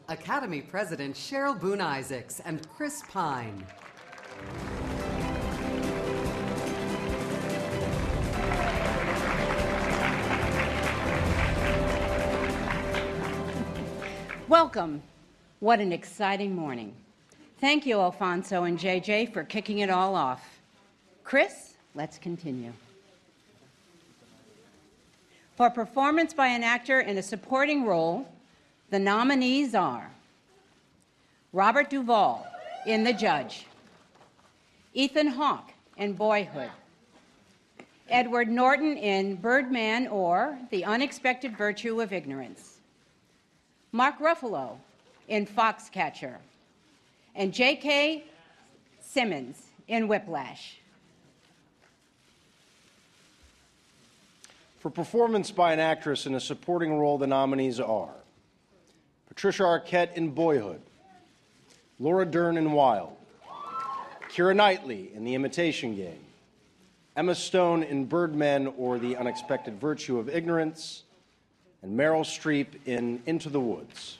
Academy President Cheryl Boone Isaacs and Chris Pine. Welcome. What an exciting morning. Thank you, Alfonso and JJ, for kicking it all off. Chris, let's continue. For performance by an actor in a supporting role, the nominees are Robert Duvall in The Judge, Ethan Hawke in Boyhood, Edward Norton in Birdman or The Unexpected Virtue of Ignorance, Mark Ruffalo in Foxcatcher, and J.K. Simmons in Whiplash. For performance by an actress in a supporting role, the nominees are Patricia Arquette in Boyhood, Laura Dern in Wild, Keira Knightley in The Imitation Game, Emma Stone in Birdman or The Unexpected Virtue of Ignorance, and Meryl Streep in Into the Woods.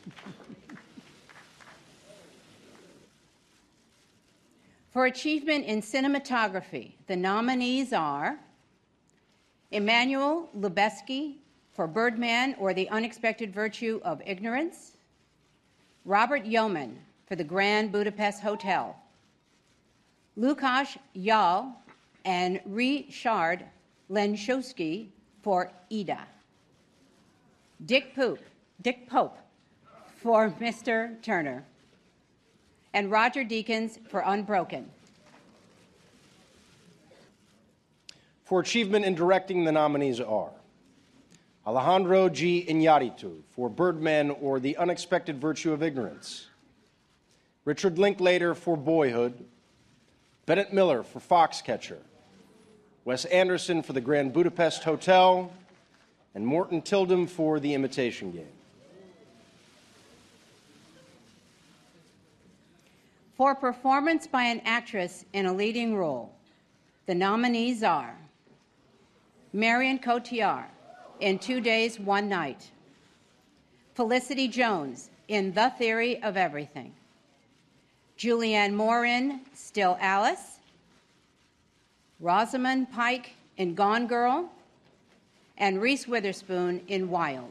For achievement in cinematography, the nominees are Emmanuel Lubezki for Birdman or The Unexpected Virtue of Ignorance, Robert Yeoman for The Grand Budapest Hotel, Lukasz Yal and Ryszard Lenszowski for Ida, Dick Pope for Mr. Turner, and Roger Deakins for Unbroken. For achievement in directing, the nominees are Alejandro G. Iñárritu for Birdman or The Unexpected Virtue of Ignorance, Richard Linklater for Boyhood, Bennett Miller for Foxcatcher, Wes Anderson for The Grand Budapest Hotel, and Morton Tildum for The Imitation Game. For performance by an actress in a leading role, the nominees are Marion Cotillard in 2 Days, One Night, Felicity Jones in The Theory of Everything, Julianne Moore in Still Alice, Rosamund Pike in Gone Girl, and Reese Witherspoon in Wild.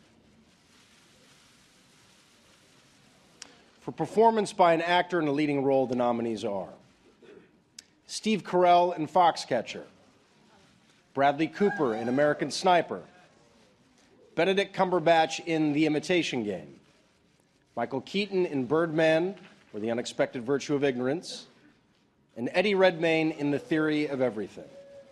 For performance by an actor in a leading role, the nominees are Steve Carell in Foxcatcher, Bradley Cooper in American Sniper, Benedict Cumberbatch in The Imitation Game, Michael Keaton in Birdman or The Unexpected Virtue of Ignorance, and Eddie Redmayne in The Theory of Everything.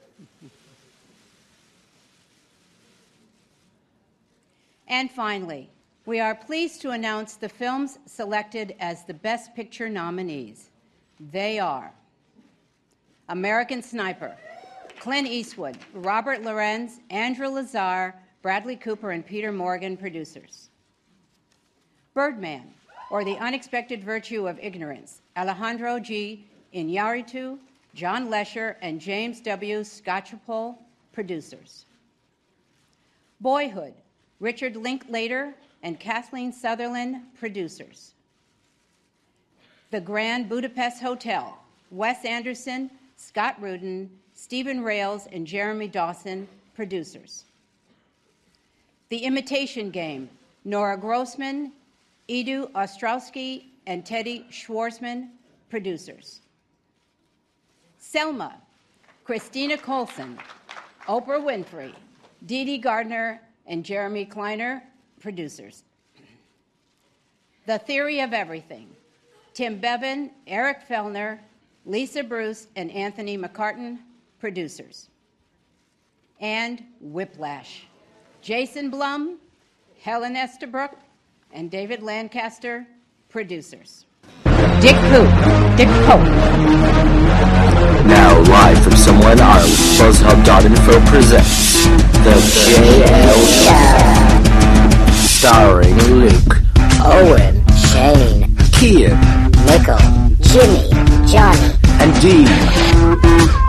And finally, we are pleased to announce the films selected as the Best Picture nominees. They are American Sniper, Clint Eastwood, Robert Lorenz, Andrew Lazar, Bradley Cooper, and Peter Morgan, producers. Birdman, or The Unexpected Virtue of Ignorance, Alejandro G. Iñárritu, John Lesher, and James W. Scotchapole, producers. Boyhood, Richard Linklater and Kathleen Sutherland, producers. The Grand Budapest Hotel, Wes Anderson, Scott Rudin, Stephen Rails, and Jeremy Dawson, producers. The Imitation Game, Nora Grossman, Edu Ostrowski, and Teddy Schwarzman, producers. Selma, Christina Coulson, Oprah Winfrey, Dee Dee Gardner, and Jeremy Kleiner, producers. The Theory of Everything, Tim Bevan, Eric Fellner, Lisa Bruce, and Anthony McCartan, producers. And Whiplash, Jason Blum, Helen Estabrook, and David Lancaster, producers. Dick Pope. Now, live from somewhere in Ireland, BuzzHub.info presents The JL Show. Starring Luke, Owen, Shane, Kian, Nickel, Jimmy, Johnny, and Dean.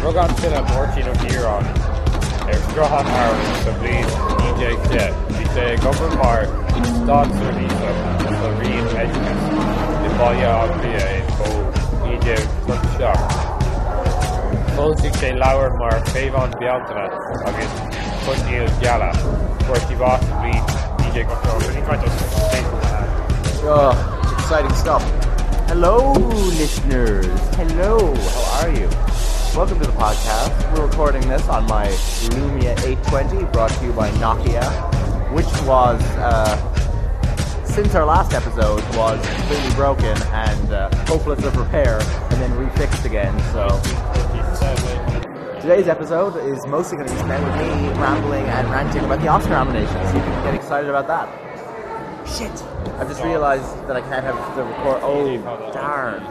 Rugan Sinna Morchin O'Gearon, Drohan Harris, the Bleed, EJ Set, Vise Gobber Mar, Stod Servisa, Loreen Edges, Nibalia Aglia, EJ Turkshock. Solsig sé Lauer mar Favon Bialtana, against Putnil Gala, where she was the Bleed, EJ Gobber, but he got us. Oh, exciting stuff. Hello, listeners. Hello, how are you? Welcome to the podcast. We're recording this on my Lumia 820, brought to you by Nokia, which was, since our last episode, was completely broken and hopeless of repair, and then refixed again, so... Today's episode is mostly going to be spent with me rambling and ranting about the Oscar nominations. You can get excited about that. Shit! I've just realized that I can't have the record... Oh, darn.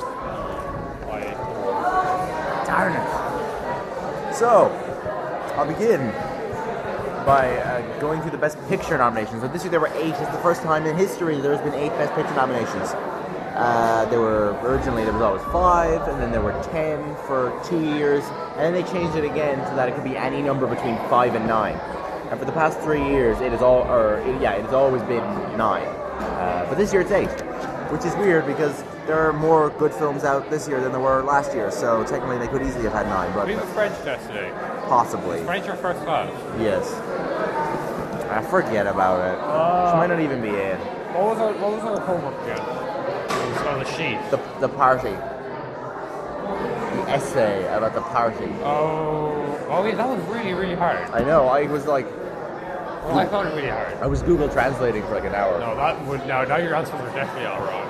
Darn it. So, I'll begin by going through the Best Picture nominations. So this year there were 8. It's the first time in history there's been 8 Best Picture nominations. Originally there was always 5, and then there were 10 for 2 years, and then they changed it again so that it could be any number between 5 and 9. And for the past 3 years, it has always been 9. But this year it's 8, which is weird because there are more good films out this year than there were last year. So technically, they could easily have had 9. But we have a French test today. Possibly. French or first class? Yes. I forget about it. She might not even be in. What was our homework again? It was on the sheet. The party. The essay about the party. Oh yeah, that was really, really hard. I know. I was like. Well, I found it really hard. I was Google translating for like an hour. No, now your answers are definitely all wrong.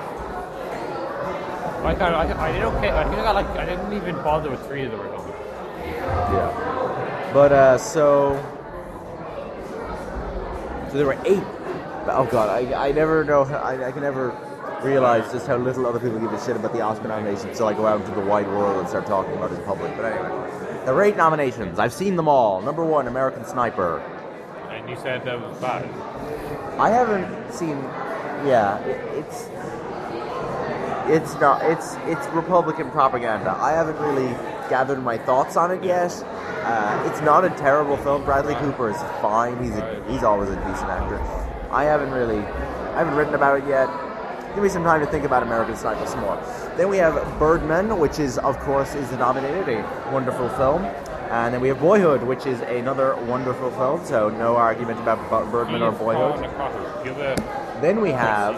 I did okay. I didn't even bother with 3 of them or something. Yeah. But so there were 8. Oh god, I never know. I can never realize just how little other people give a shit about the Oscar nominations until I go out into the wide world and start talking about it in public. But anyway, there were 8 nominations. I've seen them all. Number 1, American Sniper. And you said that was bad. I haven't seen. Yeah, it's not. It's Republican propaganda. I haven't really gathered my thoughts on it yet. It's not a terrible film. Bradley Cooper is fine. He's always a decent actor. I haven't written about it yet. Give me some time to think about American Sniper some more. Then we have Birdman, which is nominated, a wonderful film. And then we have Boyhood, which is another wonderful film. So no argument about Birdman or Boyhood. Then we have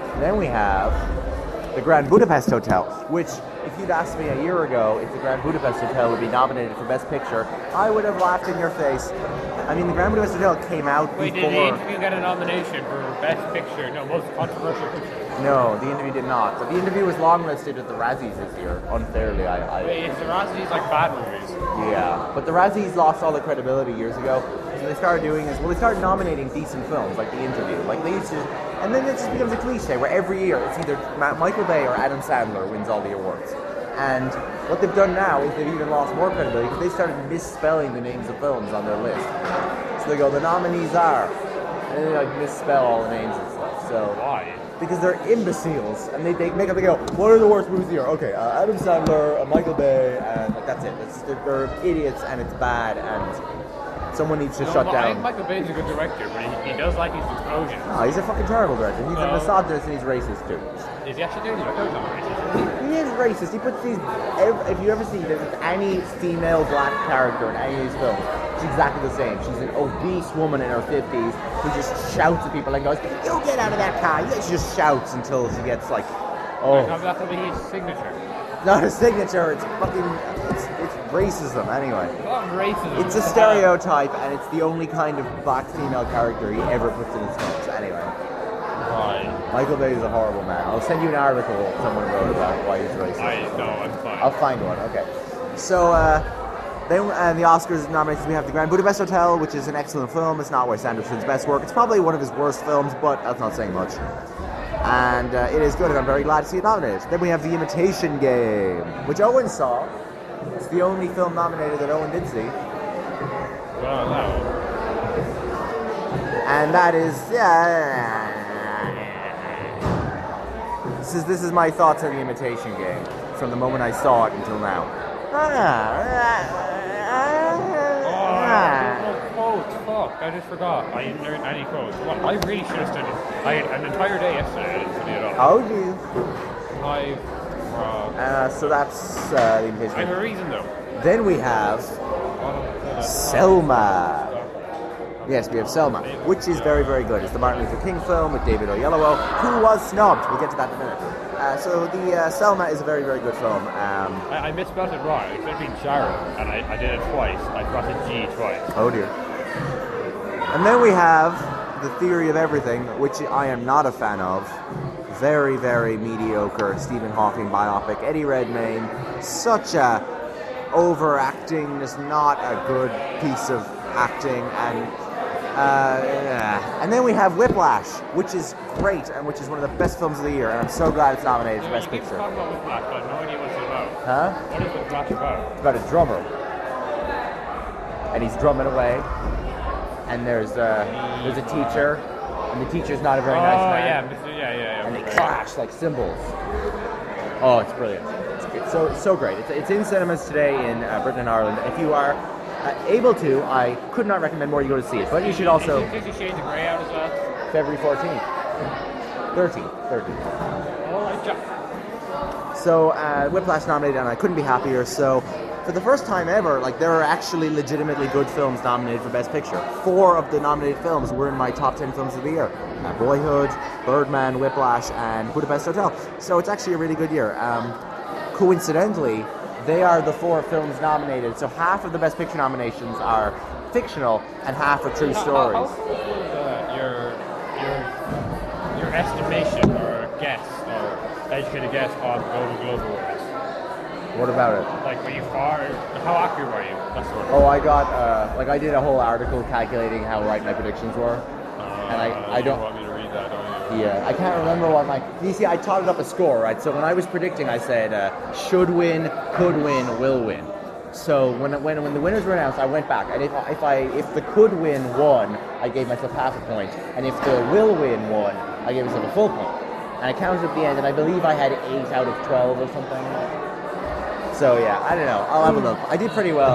the Grand Budapest Hotel, which, if you'd asked me a year ago if the Grand Budapest Hotel would be nominated for Best Picture, I would have laughed in your face. I mean, the Grand Budapest Hotel came out before... Wait, did the interview get a nomination for Best Picture? No, most controversial picture. No, the interview did not. But the interview was longlisted at the Razzies this year, unfairly. Wait, is the Razzies like bad movies? Yeah, but the Razzies lost all their credibility years ago. So they started doing is, they started nominating decent films, like The Interview. Like they used to... And then it just becomes a cliche where every year it's either Michael Bay or Adam Sandler wins all the awards. And what they've done now is they've even lost more credibility because they started misspelling the names of films on their list. So they go, the nominees are, and they like misspell all the names and stuff. So why? Because they're imbeciles, and they go, what are the worst movies here? Okay, Adam Sandler, Michael Bay, and that's it. They're idiots, and it's bad, and someone needs to shut down. I think Michael Bay's a good director, but he does like his explosions. Oh, he's a fucking terrible director. He's a misogynist and he's racist too. Is he actually doing it? I not racist. He is racist. He puts these... If you ever see there's any female black character in any of these films, she's exactly the same. She's an obese woman in her 50s who just shouts at people and goes, you get out of that car. She just shouts until she gets like... Oh. That's going to be his signature. Not a signature, it's fucking... It's racism, anyway. It's not racism. It's a stereotype, and it's the only kind of black female character he ever puts in his films. Anyway. Right. Michael Bay is a horrible man. I'll send you an article someone wrote about why he's racist. No, I'm fine. I'll find one, okay. So, then the Oscars nominations, we have The Grand Budapest Hotel, which is an excellent film. It's not Wes Anderson's best work. It's probably one of his worst films, but that's not saying much. And it is good, and I'm very glad to see it nominated. Then we have The Imitation Game, which Owen saw. It's the only film nominated that Owen did see. Well, no. And that is, This is my thoughts on The Imitation Game, from the moment I saw it until now. Quotes, fuck, I just forgot. I didn't learn any quotes. Well, I really should have studied. I had an entire day yesterday, I didn't study at all. Oh, you. So that's the I invitation. have a reason though. Then we have Selma. Yes, we have Selma, which is very, very good. It's the Martin Luther King film with David Oyelowo, who was snubbed. We'll get to that in a minute. So the Selma is a very, very good film. I misspelled it wrong. It should have been Sharon, and I did it twice. I crossed a G twice. Oh dear. And then we have The Theory of Everything, which I am not a fan of. Very, very mediocre Stephen Hawking biopic. Eddie Redmayne, such a overacting, just not a good piece of acting. And then we have Whiplash, which is great and which is one of the best films of the year. And I'm so glad it's nominated for Best Picture. Talk about Whiplash, but I have no idea what it's about. Huh? What is Whiplash about? It's about a drummer. And he's drumming away. And there's a teacher. And the teacher's not a very nice man. Yeah. And they clash like cymbals. Oh, it's brilliant. It's so great. It's in cinemas today in Britain and Ireland. If you are able to, I could not recommend more you go to see it. But you should also... Is 50 Shades of Grey out as well? February 14th. 13th. All right, Jack. So Whiplash nominated, and I couldn't be happier. So for the first time ever, like, there are actually legitimately good films nominated for Best Picture. 4 of the nominated films were in my top 10 films of the year. Boyhood, Birdman, Whiplash, and Budapest Hotel. So it's actually a really good year. Coincidentally, they are the 4 films nominated. So half of the Best Picture nominations are fictional, and half are true stories. How cool is your estimation or guess or educated guess on Golden Globe Awards? What about it? Like, were you far? How accurate were you? That's what. Oh, I got I did a whole article calculating how right my predictions were, and I don't. You want me to read that, don't you? Yeah, I can't remember what my. You see, I totted up a score, right? So when I was predicting, I said should win, could win, will win. So when the winners were announced, I went back, and if the could win won, I gave myself half a point, and if the will win won, I gave myself a full point. And I counted at the end, and I believe I had 8 out of 12 or something. So yeah, I don't know. I'll have a look. I did pretty well.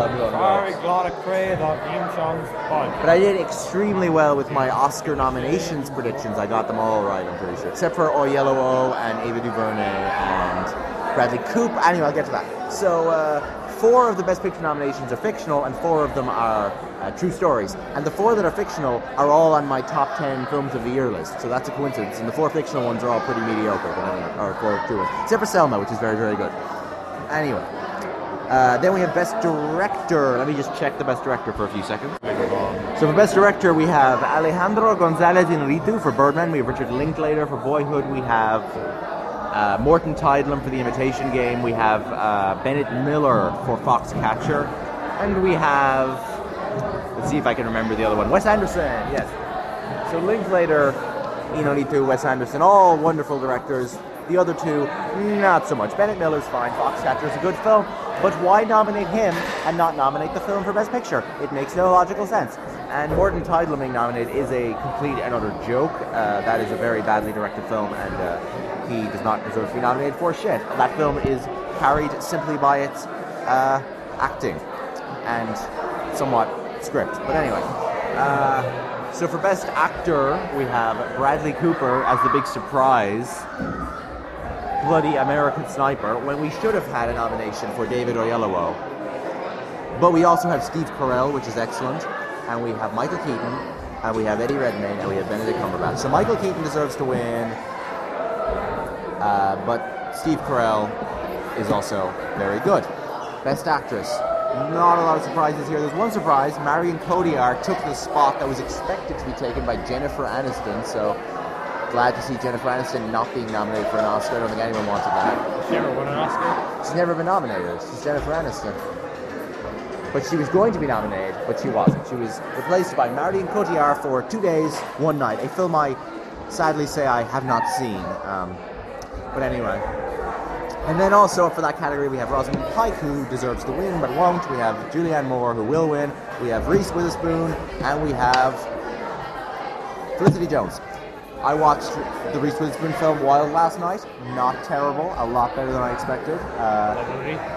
But I did extremely well with my Oscar nominations predictions. I got them all right, I'm pretty sure. Except for Oyelowo and Ava DuVernay and Bradley Cooper. Anyway, I'll get to that. So 4 of the Best Picture nominations are fictional and 4 of them are true stories. And the 4 that are fictional are all on my top 10 films of the year list. So that's a coincidence. And the 4 fictional ones are all pretty mediocre. But anyway, or 4 true ones. Except for Selma, which is very, very good. Anyway, then we have Best Director. Let me just check the Best Director for a few seconds. So for Best Director, we have Alejandro González Iñárritu for Birdman. We have Richard Linklater for Boyhood. We have Morton Teidlam for The Imitation Game. We have Bennett Miller for Foxcatcher. And we have... Let's see if I can remember the other one. Wes Anderson, yes. So Linklater, Iñárritu, Wes Anderson, all wonderful directors. The other 2, not so much. Bennett Miller's fine. Foxcatcher is a good film. But why nominate him and not nominate the film for Best Picture? It makes no logical sense. And Morton Teidlam being nominated is a complete and utter joke. That is a very badly directed film, and he does not deserve to be nominated for shit. That film is carried simply by its acting and somewhat script. But anyway. So for Best Actor, we have Bradley Cooper as the big surprise. Bloody American Sniper, when we should have had a nomination for David Oyelowo. But we also have Steve Carell, which is excellent, and we have Michael Keaton, and we have Eddie Redmayne, and we have Benedict Cumberbatch. So Michael Keaton deserves to win, but Steve Carell is also very good. Best Actress. Not a lot of surprises here. There's one surprise. Marion Cotillard took the spot that was expected to be taken by Jennifer Aniston, so glad to see Jennifer Aniston not being nominated for an Oscar. I don't think anyone wanted that. She never won an Oscar? She's never been nominated. She's Jennifer Aniston. But she was going to be nominated, but she wasn't. She was replaced by Marion Cotillard for 2 Days, 1 Night, a film I sadly say I have not seen. But anyway. And then also for that category we have Rosamund Pike, who deserves to win but won't. We have Julianne Moore, who will win. We have Reese Witherspoon, and we have Felicity Jones. I watched the Reese Witherspoon film Wild last night. Not terrible. A lot better than I expected.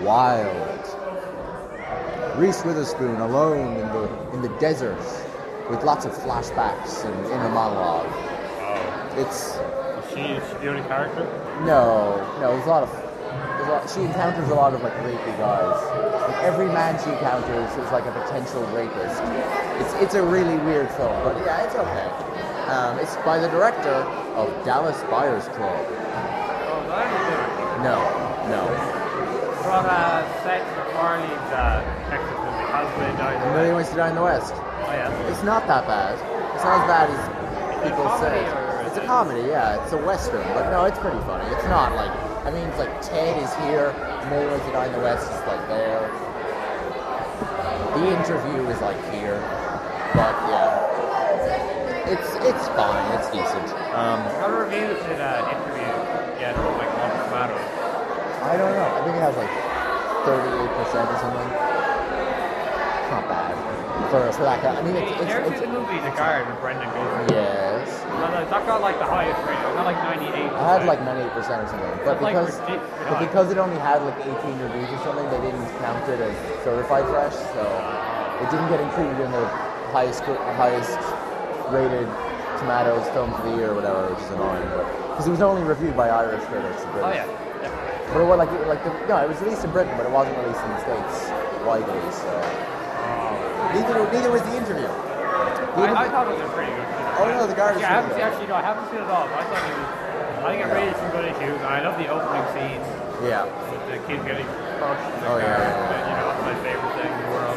wild. Reese Witherspoon alone in the desert with lots of flashbacks and inner monologue. Oh. It's Is she the only character? no, she encounters a lot of like rapey guys. Like, every man she encounters is like a potential rapist. It's a really weird film, but yeah, it's okay. It's by the director of Dallas Buyers Club. Oh, that is No. What Seth MacFarlane's Texas movie, House They Die in the A Million West. Ways to Die in the West. Oh yeah. It's not that bad. It's not as bad as people comedy say. or It's is a it- comedy, yeah. It's a western, but no, it's pretty funny. It's not like, I mean, it's like Ted is here, A Million Ways to Die in the West is like there. The Interview is like here, but yeah, it's fine. It's decent. What reviews did Interview get on like Rotten Tomatoes? I don't know. I think it has like 38% or something. It's not bad for that guy. I mean, You ever it's see the movie The Guard with Brendan Gleeson? yes. That got like the highest rating. It got like 98. I had like 98% or something, but Like, because ridiculous. it only had like 18 reviews or something, they didn't count it as certified fresh, so it didn't get included in the highest rated Tomatoes Film of the Year or whatever, which is annoying. Because it was only reviewed by Irish critics. Oh yeah. But it was it was released in Britain, but it wasn't released in the States widely. So neither was The Interview. I thought it was pretty good. Oh no, The Guard is Yeah, I really haven't good. I haven't seen it all, but I thought it was. I think it raised some good issues, and I love the opening scene Yeah. with the kid getting crushed in the Oh, car. yeah. You know, that's my favorite thing in the world.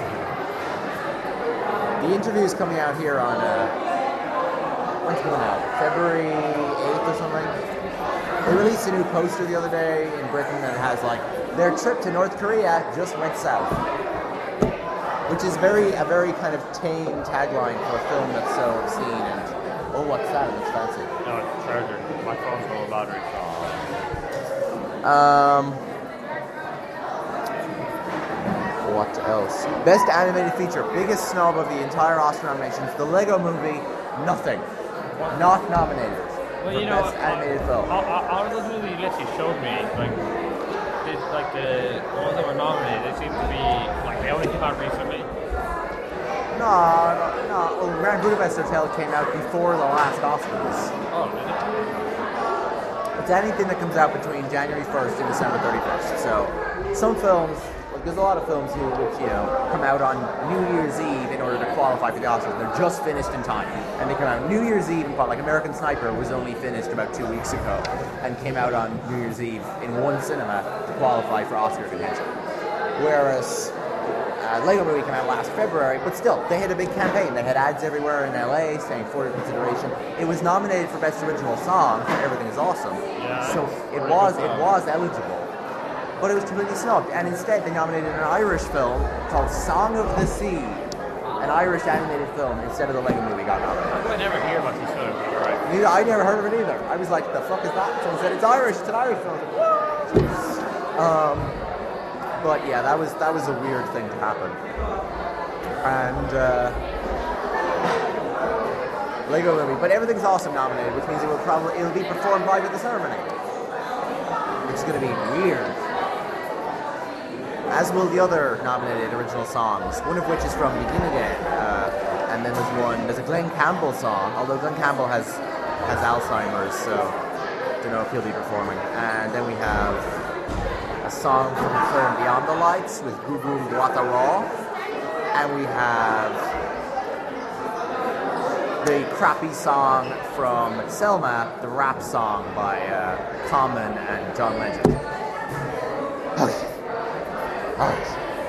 The Interview is coming out here on when's it coming out? February 8th or something. They released a new poster the other day in Britain that has like their trip to North Korea just went south, which is a very kind of tame tagline for a film that's so obscene and oh, what's that? It looks fancy. No, it's a charger. My phone's low battery. What else? Best animated feature, biggest snub of the entire Oscar nominations, the Lego Movie, nothing, not nominated Well, for you know, best animated film. all of those movies you literally showed me, like the ones that were nominated, they seem to be like they only came out recently. No. Well, Grand Budapest Hotel came out before the last Oscars. Oh, did it? It's anything that comes out between January 1st and December 31st. So, some films, like there's a lot of films here which, come out on New Year's Eve in order to qualify for the Oscars. They're just finished in time. And they come out New Year's Eve and like American Sniper was only finished about 2 weeks ago and came out on New Year's Eve in one cinema to qualify for Oscar contention. Whereas Lego Movie came out last February, but still, they had a big campaign. They had ads everywhere in LA saying for your consideration. It was nominated for Best Original Song for Everything Is Awesome. Yeah, So it was eligible. But it was completely snubbed. And instead, they nominated an Irish film called Song of the Sea. An Irish animated film instead of the Lego Movie got nominated. I never hear about these films, you're right. I never heard of it either. I was like, the fuck is that? Someone said, it's Irish. It's an Irish film. I was like, what? But yeah, that was a weird thing to happen. And Lego Movie, but Everything's Awesome nominated, which means it'll be performed live at the ceremony, which is going to be weird. As will the other nominated original songs, one of which is from Begin Again, and then there's a Glenn Campbell song, although Glenn Campbell has Alzheimer's, so don't know if he'll be performing. And then we have a song from the film Beyond the Lights with Gugu Mbatha-Raw, and we have the crappy song from Selma, the rap song by Common and John Legend. Okay. Alright.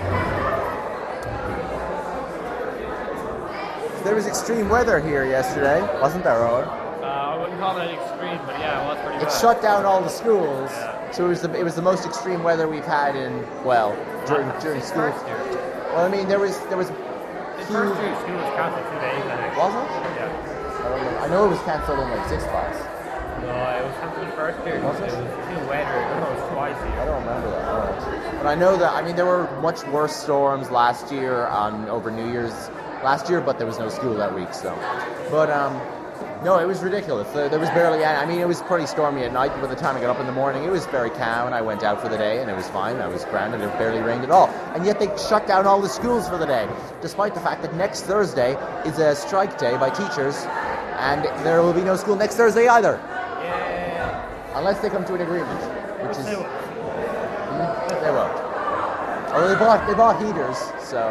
There was extreme weather here yesterday, wasn't there, Owen? I wouldn't call it extreme, but yeah, it was pretty It bad. shut down all the schools, Yeah. so it was the most extreme weather we've had during school. First year. Well, I mean, there was The first year school was cancelled 2 days, I think. Was it? Yeah. I don't know. I know it was cancelled in like 6 class. No, it was cancelled the first year. Was it? It was too weather. I don't know, it was twice a I year. don't remember that. Alright. But I know that, I mean, there were much worse storms last year over New Year's last year, but there was no school that week, so. But No, it was ridiculous. There was barely any. I mean, it was pretty stormy at night, but by the time I got up in the morning, it was very calm, and I went out for the day, and it was fine. I was grounded. It barely rained at all. And yet they shut down all the schools for the day, despite the fact that next Thursday is a strike day by teachers, and there will be no school next Thursday either. Yeah. Unless they come to an agreement, which is... They won't. They won't. Although they bought heaters, so...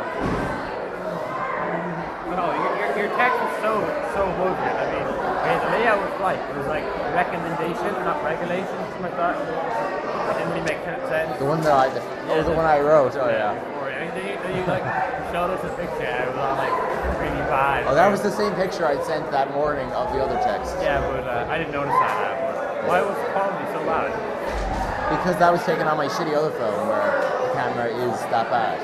No, your text was so bullshit. I mean, the layout was like, it was like recommendation, not regulation, something like that. It didn't really make sense. The one that the one I wrote, oh yeah. Or anything that you like showed us a picture, it was all like really bad. Oh, that was the same picture I'd sent that morning of the other text. Yeah, but I didn't notice that. But why was the quality so bad? Because that was taken on my shitty other phone where the camera is that bad.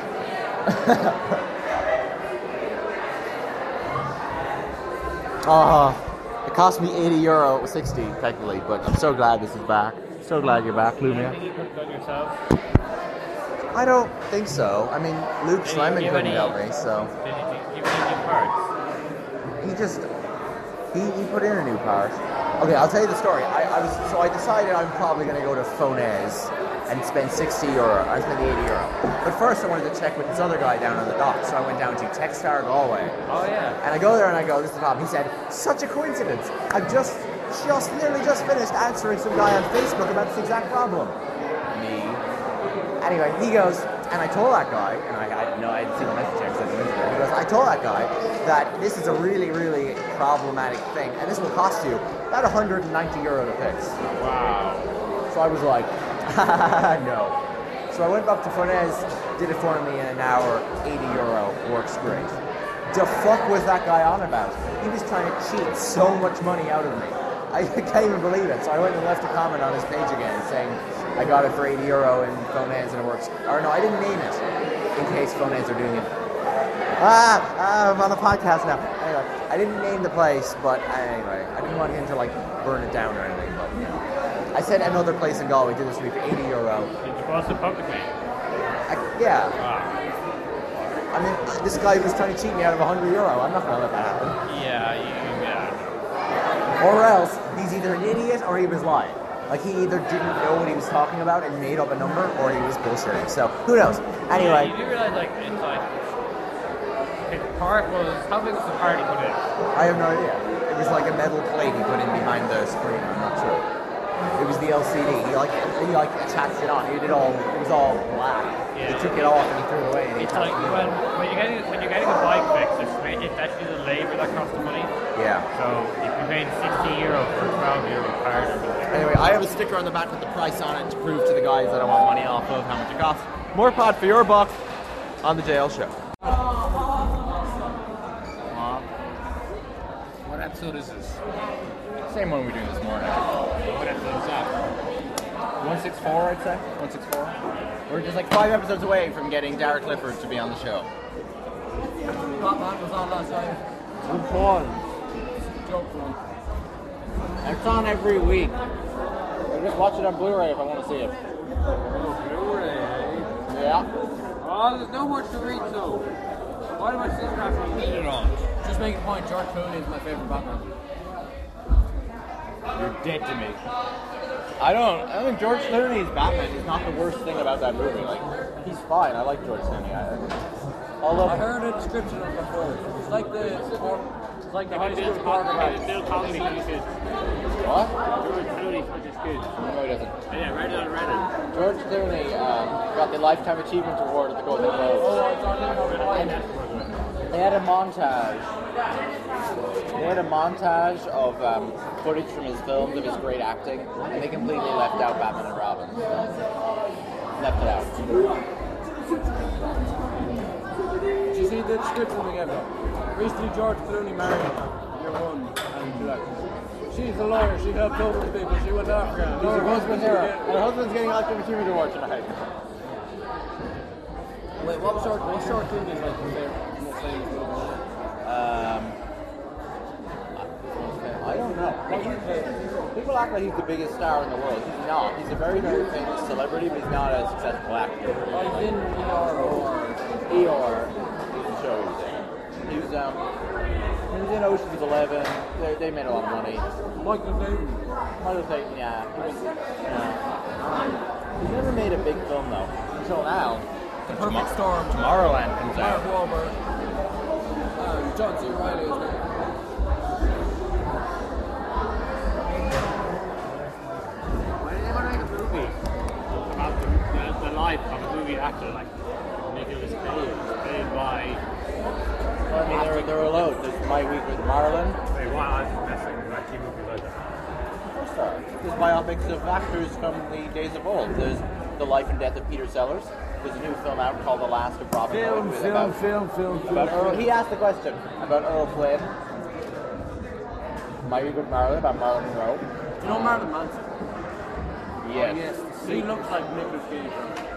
It cost me €80. It was 60 technically, but I'm so glad this is back. So glad you're back, Lumia. Did you put it on yourself? I don't think so. I mean, Luke Slemon couldn't help me, so Did you give any new parts? he just he put in a new part. Okay, I'll tell you the story. I decided I'm probably going to go to Fonez and spend €60. I spent €80. But first I wanted to check with this other guy down on the dock, so I went down to Techstar Galway. Oh yeah. And I go there and I go, this is the problem. He said, such a coincidence. I've just nearly just finished answering some guy on Facebook about this exact problem. Me. Anyway, he goes, and I told that guy, and I hadn't seen the message yet because I didn't answer it. He goes, I told that guy that this is a really, really problematic thing, and this will cost you about €190 to fix. Wow. So I was like, no. So I went back to Fonez, did it for me in an hour, €80, works great. The fuck was that guy on about? He was trying to cheat so much money out of me. I can't even believe it. So I went and left a comment on his page again saying I got it for €80 in Fonez and it works. Or no, I didn't name it in case Fonez are doing it. I'm on a podcast now. Anyway, I didn't name the place, but anyway, I didn't want him to like burn it down or anything. But you know, I said another place in Galway did this for me for €80. Did you post it publicly? Yeah. Wow. I mean, this guy was trying to cheat me out of €100. I'm not going to let that happen. Yeah. Or else, he's either an idiot or he was lying. Like, he either didn't know what he was talking about and made up a number, or he was bullshitting. So, who knows? Anyway. Yeah, you do realize, like, it's like, the part was, how big was the part he put in? I have no idea. It was like a metal plate he put in behind the screen. I'm not sure. It was the LCD. He attached it on. It was all black. Yeah. He took it off and he threw it away. And It's like when you're getting a bike fix, it's actually the labour that costs the money. Yeah. So if you're paying €60 for a €12 part or something. Anyway, I have a sticker on the back with the price on it to prove to the guys that I want money off of how much it costs. More pod for your buck on the JL Show. What episode is this? Same one we doing this morning. What episode is that? 164, I'd say. 164. We're just like 5 episodes away from getting Derek Clifford to be on the show. Batman was on last night. Good one. It's on every week. I just watch it on Blu-ray if I want to see it. Blu-ray, Yeah. Oh, there's no much to read, though. Why do I sit there and read it on? Just make a point, George Clooney is my favourite Batman. You're dead to me. I think George Clooney's Batman is not the worst thing about that movie. Like, he's fine. I like George Clooney. I heard a description of it before. It's like the high school quarterback. Bill Cosby for his kids. What? George Clooney for his kids. No, he doesn't. Yeah, read it on Reddit. George Clooney got the Lifetime Achievement Award at the Golden Globes. They had a montage. Of footage from his films of his great acting, and they completely left out Batman and Robin. Left it out. Did you see the description we gave her? Recently, George Clooney married your one, and like, she's a lawyer. She helped homeless people. She went to Africa. He's her husband here, and her husband's getting a Lifetime Achievement Award tonight. Wait, what's George Clooney's like from their most famous movie? I don't know. People act like he's the biggest star in the world. He's not. He's a very, very famous celebrity, but he's not a successful actor. Oh, he's in ER or... ER is the show he was in. He was, He was in Ocean's 11. They made a lot of money. Michael Clayton. Michael Clayton, yeah. He's never made a big film though until now. The Perfect Storm. Tomorrowland comes Mark out. Wahlberg. John C. Reilly, isn't it? Why did they want to make a movie about the life of a movie actor like Nicolas Cage, played by? Well, I mean, there are loads. There's My Week with Marlon. Wait, why I'm messing with that movies like that? There's biopics of actors from the days of old. There's The Life and Death of Peter Sellers. There's a new film out called The Last of Robin Hood. About Earl. He asked the question about Earl Flynn. My Week with Marlon about Marlon Monroe. You know Marilyn Manson? Yes. Yes. He looks like Nicolas Cage.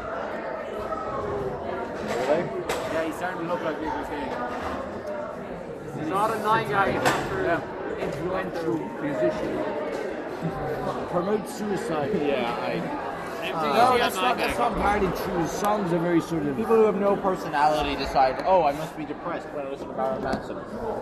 Really? Yeah, he's starting to look like Nicolas Cage. He's not a night guy, he's after Influential musician. Promotes suicide. Yeah, No, that's not partly true. His songs are very sort of. people who have no personality decide, oh, I must be depressed when I listen to Marilyn Manson.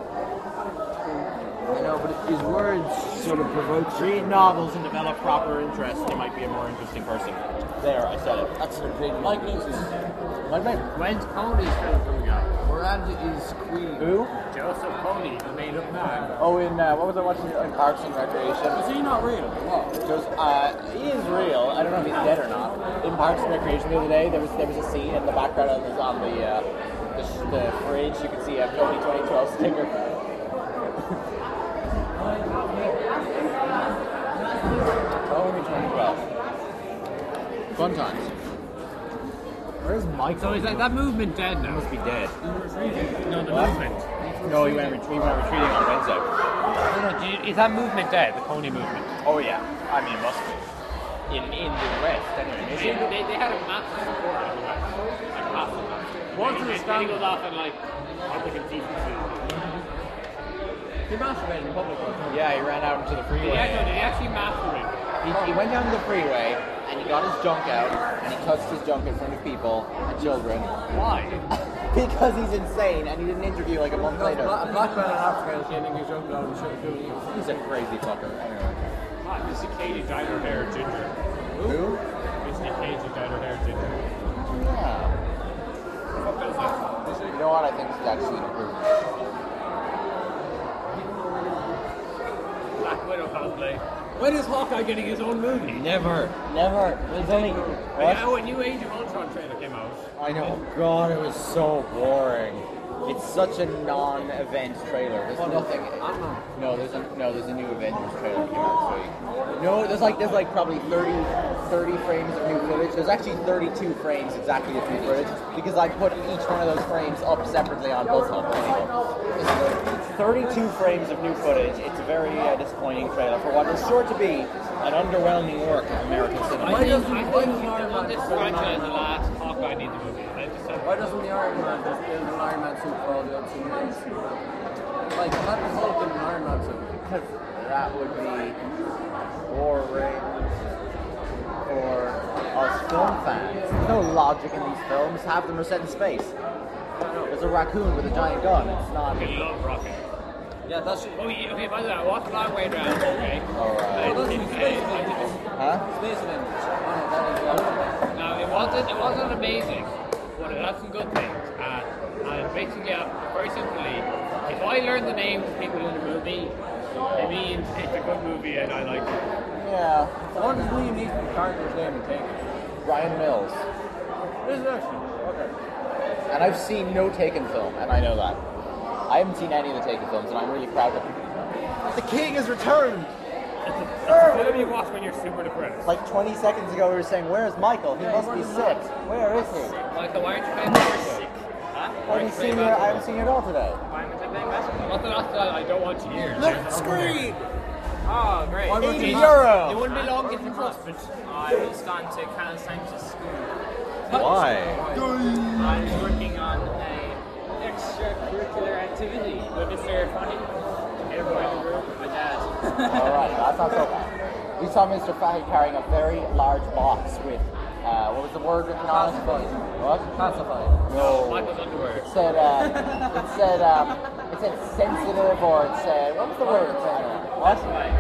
I know, but his words sort of provoke. Read novels and develop proper interest. You might be a more interesting person. There, I said it. That's an opinion. Like Nixon. Like me. When's Pony's film coming out? Miranda is Queen. Who? Joseph Pony, the made-up man. Oh, in what was I watching? In Parks and Recreation. Is he not real? What? He is real. I don't know if he's dead or not. In Parks and Recreation the other day, there was a scene in the background on the fridge. You could see a Pony 2012 sticker. Pony 2012. Fun times. Where's Mike? So is that movement dead now? Must be dead. No, the movement. No, he went retreating on Wednesday. No, is that movement dead? The Pony movement? Oh yeah. I mean, it must be. In the West, anyway. They had a massive support. Like massive. He goes off and like public indecency. He masturbated in public. Yeah, he ran out into the freeway. Did he actually masturbate? He went down to the freeway and he got his junk out and he touched his junk in front of people and children. Why? Because he's insane and he did an interview like a month later. A black man in Africa is getting his own out and shouldn't do it. He's a crazy fucker. Anyway. Missy Katie dyed her hair ginger. Who? Missy Katie dyed her hair ginger. Yeah. What does that? You know what? I think it's actually an improvement. Black Widow cosplay. When is Hawkeye getting his own movie? Never. There's only. What? Yeah, when New Age of Ultron trailer came out. I know. God, it was so boring. It's such a non-event trailer. There's nothing. No, there's a new Avengers trailer that came out this week. No, there's like probably 30 frames of new footage. There's actually 32 frames exactly of new footage because I put each one of those frames up separately on BuzzHub. There's 32 frames of new footage. It's a very disappointing trailer for what is sure to be an underwhelming work of American cinema. I think the one that's franchise the last Hawkeye needs a movie. Why doesn't the Iron Man just build an Iron Man suit for all the other superheroes? Like, not the Hulk in an Iron Man suit. Because that would be boring for us film fans. There's no logic in these films. Half of them are set in space. There's a raccoon with a giant gun. It's not. I love Rocket. Yeah, that's. Oh, yeah, okay, by the way, I watched Long Way Round, okay? Alright. Well, that's Space Avengers. Huh? Space Avengers. Oh, Now, it wasn't amazing, but it had some good things. And basically, very simply, if I learn the names of people in the movie, it means it's a good movie and I like it. Yeah. what is Liam Neeson's character's name in Taken? Ryan Mills. Is it actually? Okay. And I've seen no Taken film, and I know that. I haven't seen any of the Taken films, and I'm really proud of it. The King has returned! It's a film you watch when you're super depressed. Like 20 seconds ago, we were saying, where's Michael? He must be sick. Where is he? Michael, why aren't you playing basketball? Huh? I haven't seen you at all today. Why am I playing basketball? What's the last time I don't want to hear? Look, screen! Oh, great. €80. It wouldn't be long if you CrossFit. I was gone to Canal Sanctus School. Why? I was working on an extracurricular activity. But Mr. Funny, everyone in the room, my dad. Alright, that's not so bad. We saw Mr. Fahey carrying a very large box with, what was the word written on it? What? Classified. No. Michael's underwear. It said it's sensitive or it's what was the word? What?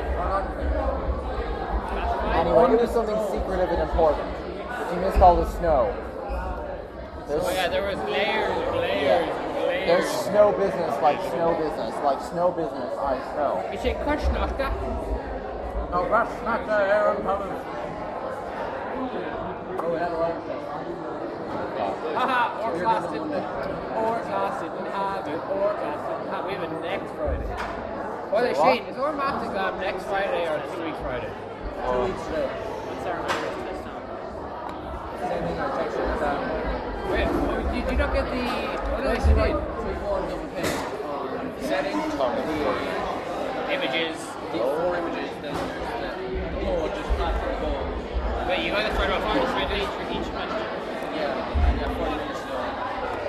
Anyway, it was something secretive and important. Which he missed all the snow. Oh yeah, there was layers and layers and layers. There's snow business like snow business, like snow business on snow. Is it Kushnotka? No, that's not Aaron Collins. Oh, we had a lot of stuff. Haha, or class didn't have it, or class didn't have it. We have it next Friday. Well, Shane, is our math exam next Friday or 2 weeks Friday? 2 weeks today. What's our math test now? Same thing our texture exam. Wait, did you not get the... What else you did? 3 forms of a page on settings, the Images. the 4 images, then there's the whole just flat for the goal. Wait, you got to start about 5 minutes for each semester? Yeah, and you have 40 minutes to do it.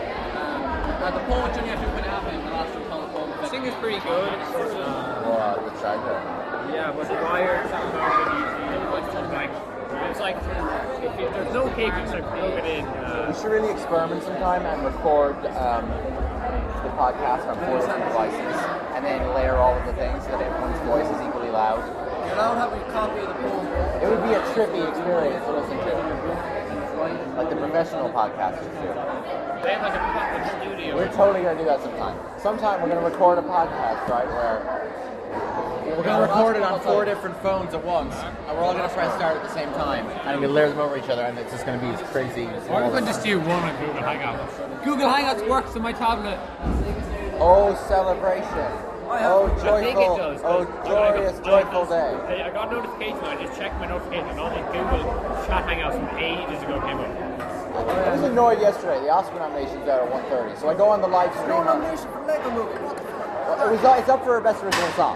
The poll which only have to put it happening, the last one called the poll. I think it's pretty good. The tracker. Yeah, but the wires are not like, it's like, if there's no cable, it's like plug it in. We should really experiment sometime and record the podcast on 4 different devices, and then layer all of the things so that everyone's voice is equally loud. You're allowed to have a copy of the poll. It would be a trippy experience to listen to, like the professional podcasters do. They have like a proper studio. We're totally gonna do that sometime. Sometime we're gonna record a podcast, right? Where we're gonna record it on 4 different phones at once, and we're all gonna press start at the same time, and we'll layer them over each other, and it's just gonna be as crazy. Or we could just do one on Google Hangouts. Google Hangouts works on my tablet. Oh, celebration! Oh, I think it joyful! does, Oh, glorious, joyful day! I got a notification, I just checked my notification, and all the Google chat Hangouts from ages ago came up. I was annoyed yesterday. The Oscar nominations are at 1:30, so I go on the live stream. No nomination for Lego Movie. It's up for best original song.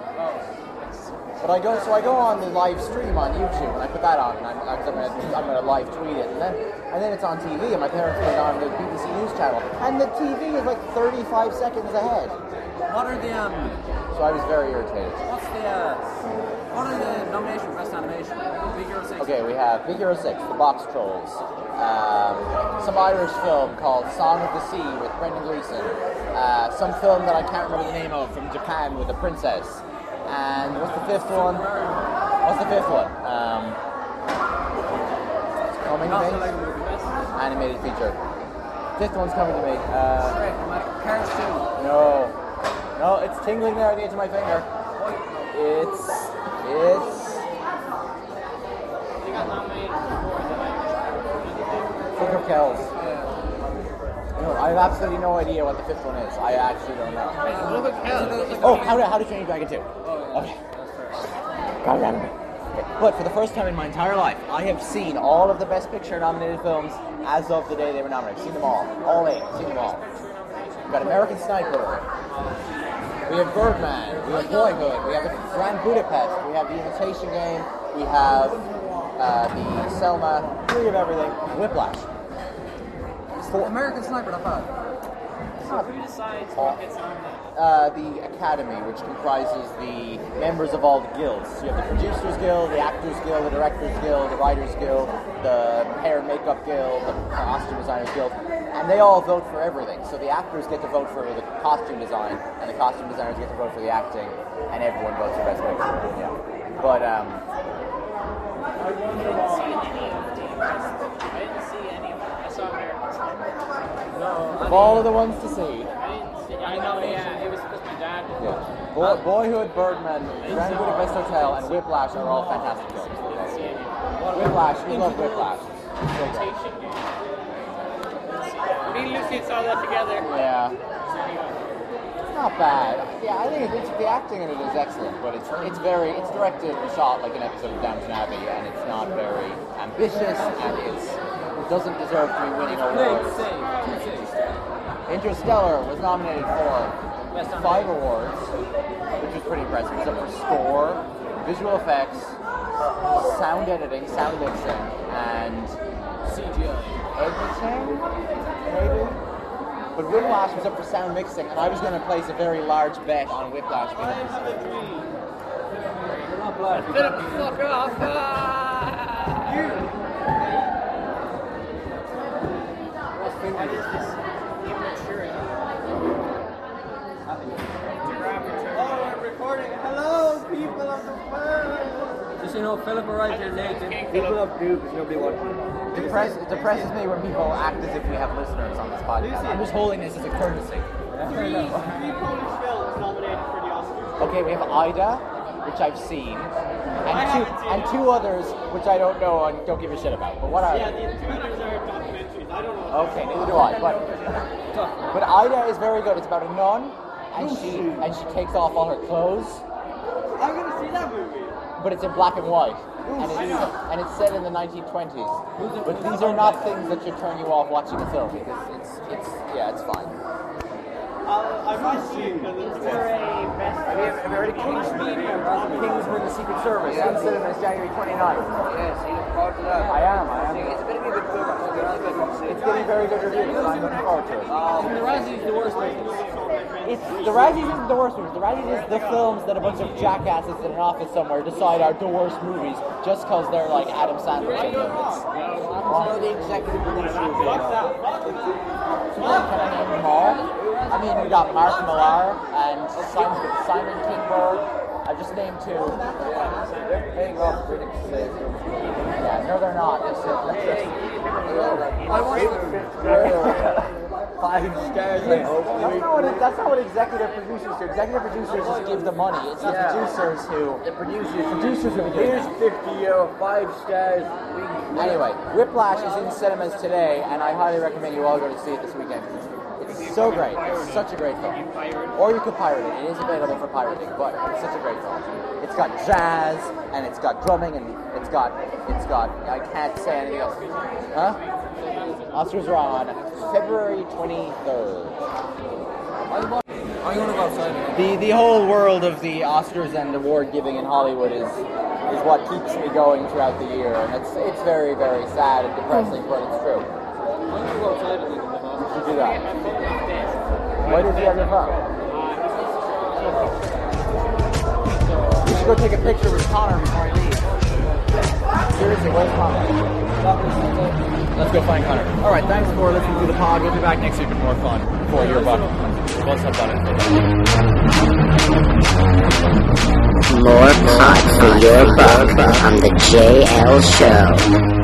But I go on the live stream on YouTube, and I put that on, and I'm gonna live tweet it, and then it's on TV, and my parents put it on the BBC News channel, and the TV is like 35 seconds ahead. What are the So I was very irritated. what are the nominations for best animation? Big Hero 6. Okay, we have Big Hero 6, The Box Trolls, some Irish film called Song of the Sea with Brendan Gleeson, some film that I can't remember the name of from Japan with a princess, and what's the fifth one? Coming to me? Animated feature. Fifth one's coming to me. Cars 2. No, it's tingling there at the edge of my finger. It's. Think of Kells. No, I have absolutely no idea what the fifth one is. I actually don't know. Oh, How to Train Your Dragon 2. Okay. God damn it. But for the first time in my entire life, I have seen all of the Best Picture nominated films as of the day they were nominated. I've seen them all. All 8. I've seen them all. We've got American Sniper. We have Birdman. We have Boyhood. We have the Grand Budapest. We have The Imitation Game. We have the Selma. 3 of everything. Whiplash. American Sniper, not bad. Who decides what gets on there? The Academy, which comprises the members of all the guilds. So you have the Producers Guild, the Actors Guild, the Directors Guild, the Writers Guild, the Hair and Makeup Guild, the Costume Designers Guild, and they all vote for everything. So the actors get to vote for the costume design, and the costume designers get to vote for the acting, and everyone votes for Best Picture. Yeah. But I didn't see any of them. I saw American Sniper. No. of all of the ones to see. I know, yeah, it was because my dad was Yeah. Boyhood, Birdman, Grand Budapest Hotel, and Whiplash are all fantastic films. Whiplash, we love Whiplash. So great. Me and Lucy saw that together. Yeah. It's not bad. Yeah, I think the acting in it is excellent, but it's directed and shot like an episode of Downton Abbey, and it's not very ambitious, and it doesn't deserve to be winning awards. Interstellar was nominated for 5 awards, which was pretty impressive. It was up for score, visual effects, sound editing, sound mixing, and CGI. editing, maybe? But Whiplash was up for sound mixing, and I was going to place a very large bet on Whiplash. Fuck off! People have to because nobody wants to. It depresses me when people act as if we have listeners on this podcast. I'm just holding this as a courtesy. Three Polish films nominated for the Oscars. Okay, we have Ida, which I've seen, and two others which I don't know and don't give a shit about. But what are Yeah, they? the two others are documentaries. I don't know. Okay, neither do I. But Ida is very good. It's about a nun, and she takes off all her clothes. I'm gonna see that movie. But it's in black and white, and it's set in the 1920s. But these are not things that should turn you off watching a film because it's fine. I might see it because it's Have you heard of Kingsman? Kingsman: The Secret Service. That's set in January 29th. Yes, you look forward to that. I am. It's going to be a good film. It's getting very good reviews, and I'm looking forward to it. The Razzies is the worst movie. The Razzies isn't the worst movies. The Razzies is the films that a bunch of jackasses in an office somewhere decide are the worst movies just because they're like Adam Sandler. The executive producer. What's that? Can I name them all? I mean, we got Mark Millar and Simon Kinberg. I just named two. They're paying off critics to say films. Yeah, no, they're not. It's I want 5 stars. That's not what executive producers do. Executive producers just give the money. It's the producers who. The producers who here's 50 euro, 5 stars. Anyway, Whiplash is in cinemas today, and I highly recommend you all go to see it this weekend. It's so great. It's such a great film. Or you could pirate it. It is available for pirating, but it's such a great film. It's got jazz, and it's got drumming, and it's got. I can't say anything else. Huh? Oscars are on February 23rd. I'm going to go outside. The whole world of the Oscars and award giving in Hollywood is what keeps me going throughout the year, and it's very, very sad and depressing, but it's true. I'm going to go outside and You should do that. Why did you have your phone? You should go take a picture with Connor before he leaves. Seriously, where's Connor? Let's go find Connor. Alright, thanks for listening to the pod. We'll be back next week with more fun for your buck. More pot for your buck on the JL Show.